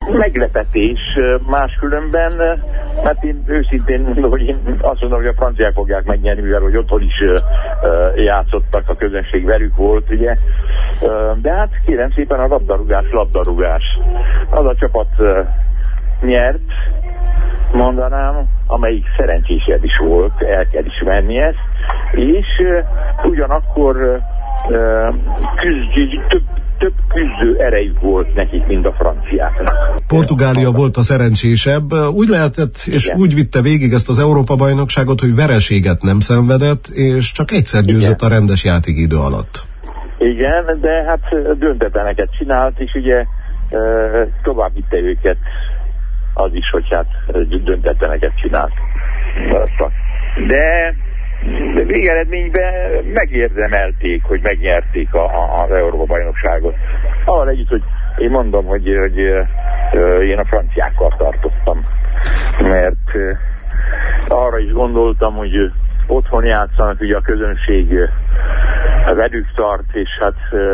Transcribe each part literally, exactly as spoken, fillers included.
meglepetés máskülönben, mert én őszintén mondom, hogy én azt mondom, hogy a franciák fogják megnyerni, mivel hogy otthon is játszottak, a közönség velük volt, ugye. De hát kérem szépen a labdarúgás, labdarúgás. Az a csapat nyert, mondanám, amelyik szerencsésebb is volt, el kell ismerni ezt, és ugyanakkor küzdő, több több küzdő erejük volt nekik, mint a franciáknak. Portugália volt a szerencsésebb. Úgy lehetett, és igen, úgy vitte végig ezt az Európa-bajnokságot, hogy vereséget nem szenvedett, és csak egyszer győzött, igen, a rendes játékidő alatt. Igen, de hát döntetleneket csinált, és ugye tovább vitte őket az is, hogy hát döntetleneket csinált. De De végeredményben megérdemelték, hogy megnyerték a, a, az Európa-bajnokságot. Ahol együtt, hogy én mondom, hogy, hogy én a franciákkal tartottam. Mert arra is gondoltam, hogy otthon játszanak, ugye a közönség velük tart, és hát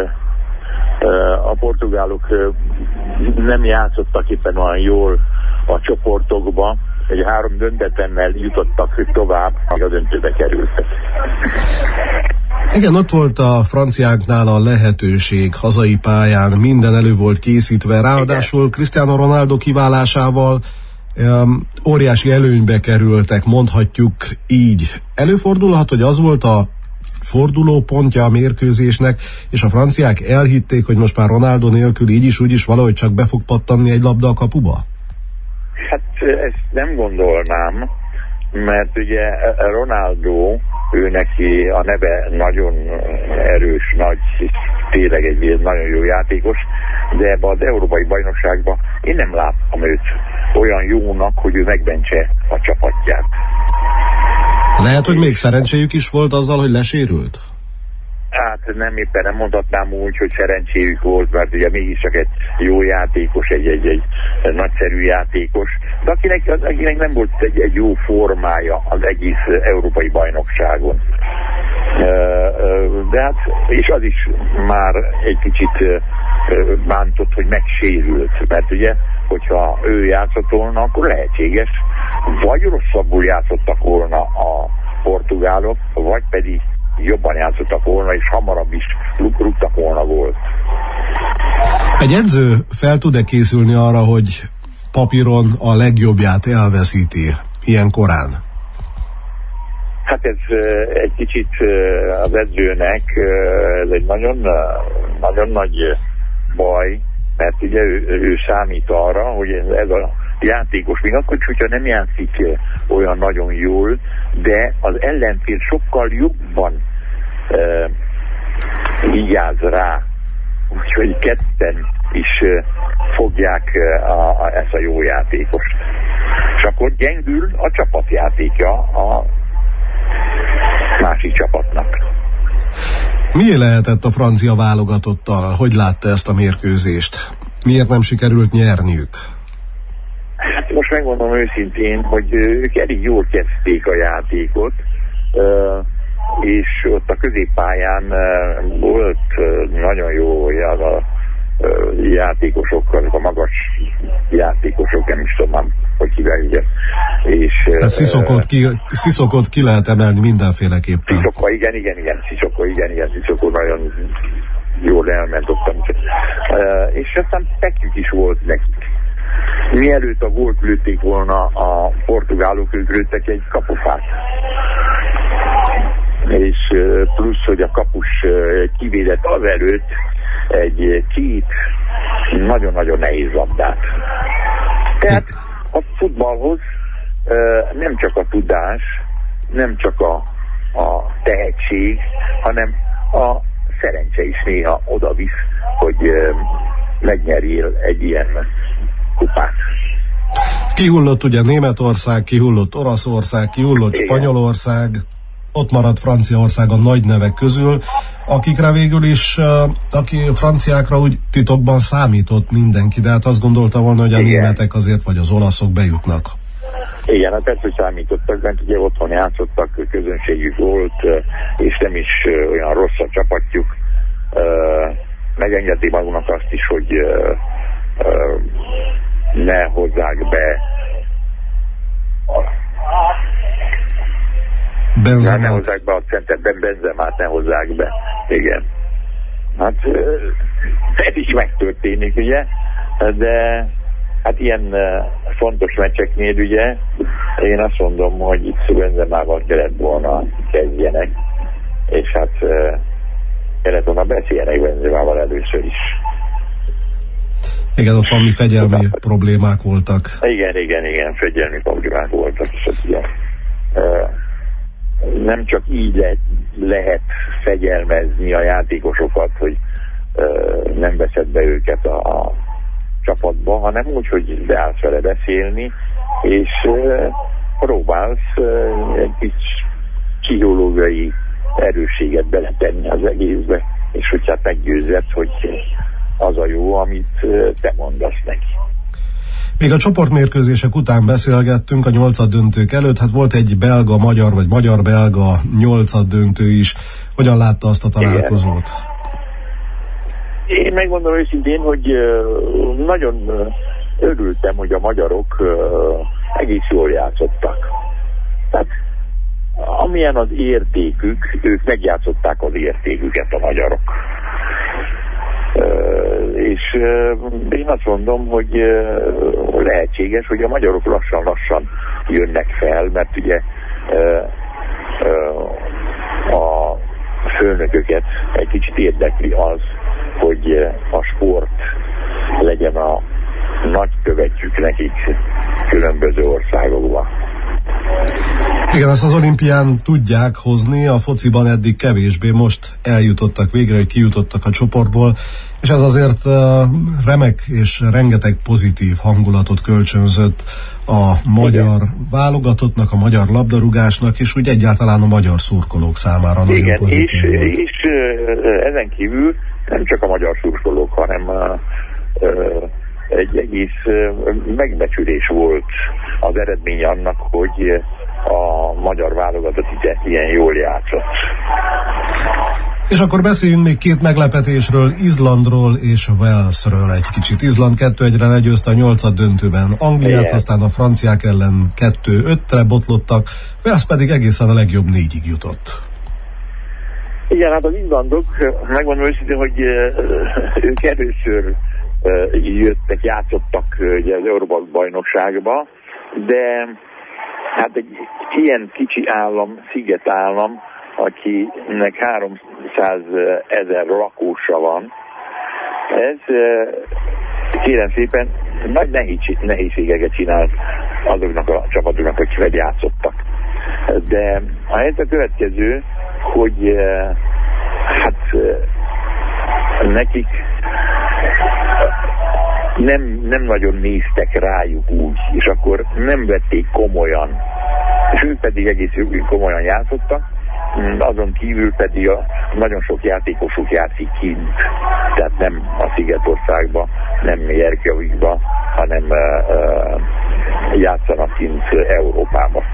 a portugálok nem játszottak éppen olyan jól a csoportokba, egy három döntetlennel jutottak tovább, a döntőbe kerültek. Igen, ott volt a franciáknál a lehetőség, hazai pályán minden elő volt készítve, ráadásul igen, Cristiano Ronaldo kiválásával um, óriási előnybe kerültek, mondhatjuk így. Előfordulhat, hogy az volt a fordulópontja a mérkőzésnek, és a franciák elhitték, hogy most már Ronaldo nélkül így is, úgy is valahogy csak be fog pattanni egy labda a kapuba? Hát ezt nem gondolnám, mert ugye Ronaldo, ő neki a neve nagyon erős, nagy, tényleg egy nagyon jó játékos, de ebbe az európai bajnokságban én nem láttam őt olyan jónak, hogy ő megmentse a csapatját. Lehet, hogy még szerencséjük is volt azzal, hogy lesérült? Hát nem éppen nem mondhatnám úgy, hogy szerencséjük volt, mert ugye mégiscsak egy jó játékos, egy, egy, egy, egy nagyszerű játékos, de akinek, akinek nem volt egy, egy jó formája az egész európai bajnokságon. De hát, és az is már egy kicsit bántott, hogy megsérült, mert ugye, hogyha ő játszott volna, akkor lehetséges, vagy rosszabbul játszottak volna a portugálok, vagy pedig jobban játszottak volna, és hamarabb is rúgtak volna volt. Egy edző fel tud-e készülni arra, hogy papíron a legjobbját elveszíti ilyen korán? Hát ez egy kicsit az edzőnek ez egy nagyon, nagyon nagy baj, mert ugye ő, ő számít arra, hogy ez, ez a játékos, még akkor is, hogyha nem játszik olyan nagyon jól, de az ellenfél sokkal jobban uh, vigyáz rá, úgyhogy ketten is uh, fogják uh, a, a, ezt a jó játékost. És akkor gyengül a csapatjátékja a másik csapatnak. Mi lehetett a francia válogatottal? Hogy látta ezt a mérkőzést? Miért nem sikerült nyerniük? Hát most megmondom őszintén, hogy ők elég jól kezdték a játékot, és ott a középpályán volt nagyon jó a játékosok, azok a magas játékosok, nem is tudom, hogy hívják, és... Hát Sziszokot ki, Sziszokot ki lehet emelni mindenféleképpen. Sziszoko, igen, igen, igen, Sziszoko, igen, igen, Sziszoko nagyon jól elment ott. És aztán tekjük is volt nekik. Mielőtt a gólt lőtték volna a portugálok, ők lőttek egy kapufát. És plusz, hogy a kapus kivédett azelőtt egy két nagyon-nagyon nehéz labdát. Tehát a futballhoz nem csak a tudás, nem csak a, a tehetség, hanem a szerencse is néha oda visz, hogy megnyerjél egy ilyen kupát. Kihullott ugye Németország, kihullott Oroszország, kihullott igen, Spanyolország, ott maradt Franciaország a nagy nevek közül, akikre végül is, aki franciákra úgy titokban számított mindenki, de hát azt gondolta volna, hogy a igen, németek azért, vagy az olaszok bejutnak. Igen, hát persze, hogy számítottak, mert ugye otthon játszottak, közönségük volt, és nem is olyan rossz a csapatjuk. Megengedték magunknak azt is, hogy ne hozzák be Benzemát. Ne hozzák be a centerben, Benzemát ne hozzák be. Igen. Hát ez is megtörténik, ugye? De hát ilyen fontos meccseknél, ugye, én azt mondom, hogy itt Benzemával kellett volna kezdjenek, és hát kellett volna beszéljenek Benzemával először is. Igen, ott valami fegyelmi Utána. problémák voltak. Igen, igen, igen, fegyelmi problémák voltak, és hát ugye, nem csak így le, lehet fegyelmezni a játékosokat, hogy nem veszed be őket a, a csapatba, hanem úgy, hogy beállsz vele beszélni, és próbálsz egy kis pszichológiai erősséget beletenni az egészbe, és hogy hát meggyőzed, hogy az a jó, amit te mondasz neki. Még a csoportmérkőzések után beszélgettünk a nyolcaddöntők előtt, hát volt egy belga-magyar, vagy magyar-belga nyolcaddöntő is. Hogyan látta azt a találkozót? Igen. Én megmondom őszintén, hogy nagyon örültem, hogy a magyarok egész jól játszottak. Tehát amilyen az értékük, ők megjátszották az értéküket, a magyarok. Uh, és uh, én azt mondom, hogy uh, lehetséges, hogy a magyarok lassan-lassan jönnek fel, mert ugye uh, uh, a főnököket egy kicsit érdekli az, hogy uh, a sport legyen a nagykövetjük nekik különböző országokban. Igen, ezt az olimpián tudják hozni, a fociban eddig kevésbé, most eljutottak végre, hogy kijutottak a csoportból, és ez azért uh, remek és rengeteg pozitív hangulatot kölcsönzött a magyar Igen. válogatottnak, a magyar labdarúgásnak, és úgy egyáltalán a magyar szurkolók számára nagyon Igen, pozitív és, volt. és uh, ezen kívül nem csak a magyar szurkolók, hanem uh, uh, egy egész uh, megbecsülés volt az eredmény annak, hogy a magyar válogatott ilyen jól játszott. És akkor beszéljünk még két meglepetésről, Izlandról és Walesről egy kicsit. Izland kettő egyre legyőzte a nyolcad döntőben Angliát, Igen. aztán a franciák ellen kettő ötre botlottak, Wales pedig egészen a legjobb négyig jutott. Igen, hát az izlandok, megmondom őszintén, hogy ők először jöttek, játszottak ugye az Európa-bajnokságba, de hát egy ilyen kicsi állam, szigetállam, akinek háromszázezer lakósa van, ez kérem szépen nagy nehézségeket csinál azoknak a csapatoknak, akik játszottak. De a helyzet a következő, hogy hát nekik nem, nem nagyon néztek rájuk úgy, és akkor nem vették komolyan, és ők pedig egész komolyan játszottak, azon kívül pedig a nagyon sok játékosuk játszik kint, tehát nem a Szigetországban, nem Reykjavikban, hanem uh, uh, játszanak kint Európában.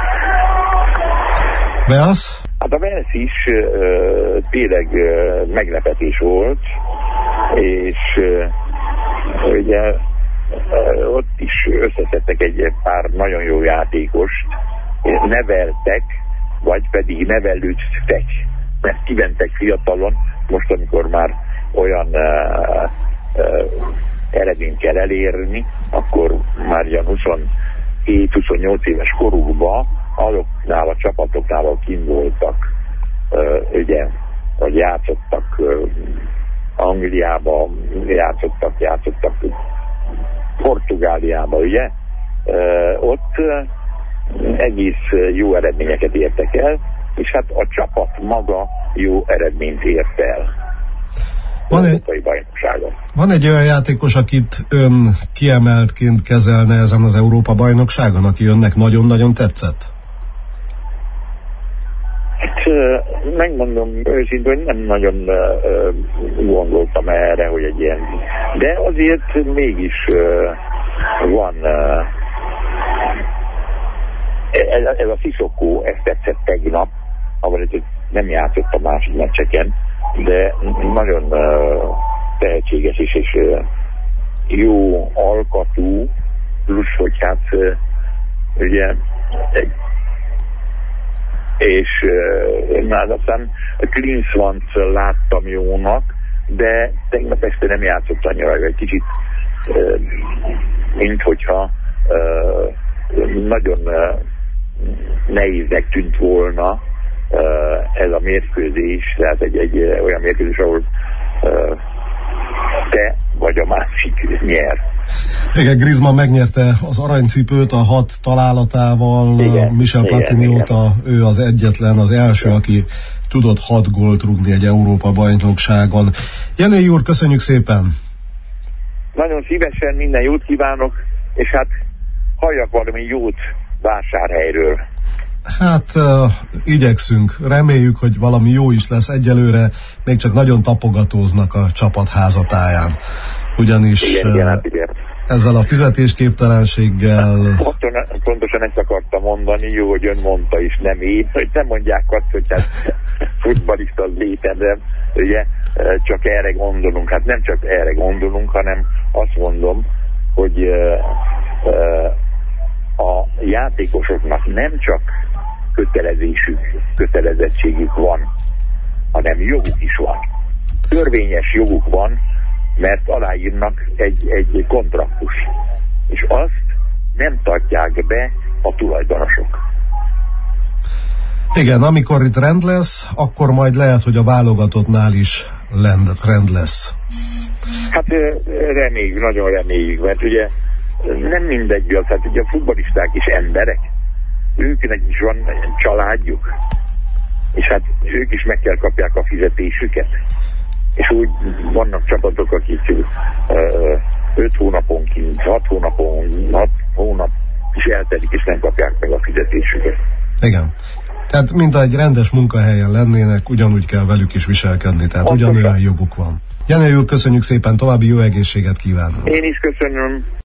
Wales? Hát a Wales is uh, tényleg uh, meglepetés volt, és uh, ugye uh, ott is összeszedtek egy pár nagyon jó játékost, neveltek, vagy pedig nevelődtek, mert kiventek fiatalon, most amikor már olyan uh, uh, eredményt kell elérni, akkor már ilyen huszonhét-huszonnyolc éves korukban azoknál a csapatoknál, ahol kint voltak, uh, ugye, vagy játszottak uh, Angliában, játszottak, játszottak Portugáliában, ugye, uh, ott uh, egész jó eredményeket értek el, és hát a csapat maga jó eredményt ért el. Van egy, van egy olyan játékos, akit ön kiemeltként kezelne ezen az Európa-bajnokságon, aki önnek nagyon-nagyon tetszett? Hát megmondom őszintén, hogy nem nagyon gondoltam erre, hogy egy ilyen... De azért mégis van... Ez, ez a Sissoko, ezt tetszett tegnap, ahol nem játszott a másik meccseken, de nagyon uh, tehetséges is, és uh, jó alkatú, plusz, hogy hát ugye egy, és én már aztán a Klinsmann láttam jónak, de tegnap este nem játszott annyira, egy kicsit mint hogyha nagyon nehéznek tűnt volna ez a mérkőzés, tehát egy, egy olyan mérkőzés, ahol te vagy a másik nyer. Igen, Griezmann megnyerte az aranycipőt a hat találatával, igen, Michel Platini igen, óta igen. Ő az egyetlen, az első, igen. aki tudott hat gólt rúgni egy Európa-bajnokságon. Jenő úr, köszönjük szépen! Nagyon szívesen, minden jót kívánok, és hát halljak valami jót Vásárhelyről. Hát uh, igyekszünk, reméljük, hogy valami jó is lesz. Egyelőre még csak nagyon tapogatóznak a csapat házatáján. Ugyanis igen, igen, hát igen. ezzel a fizetésképtelenséggel... Pontosan, pontosan ezt akartam mondani, jó, hogy ön mondta is, nem én, hogy nem mondják azt, hogy hát futballista az létezem, ugye, csak erre gondolunk. Hát nem csak erre gondolunk, hanem azt mondom, hogy uh, uh, a játékosoknak nem csak kötelezésük, kötelezettségük van, hanem joguk is van. Törvényes joguk van, mert aláírnak egy, egy kontraktus. És azt nem tartják be a tulajdonosok. Igen, amikor itt rend lesz, akkor majd lehet, hogy a válogatottnál is rend lesz. Hát reméljük, nagyon reméljük, mert ugye nem mindegy, az, hát ugye a futballisták is emberek, őknek is van családjuk, és hát ők is meg kell kapják a fizetésüket. És úgy vannak csapatok, akik öt hónaponként, hat hónapon, hat hónap is eltelik, és nem kapják meg a fizetésüket. Igen. Tehát mint egy rendes munkahelyen lennének, ugyanúgy kell velük is viselkedni, tehát ugyanolyan joguk van. Jenő úr, köszönjük szépen, további jó egészséget kívánunk. Én is köszönöm.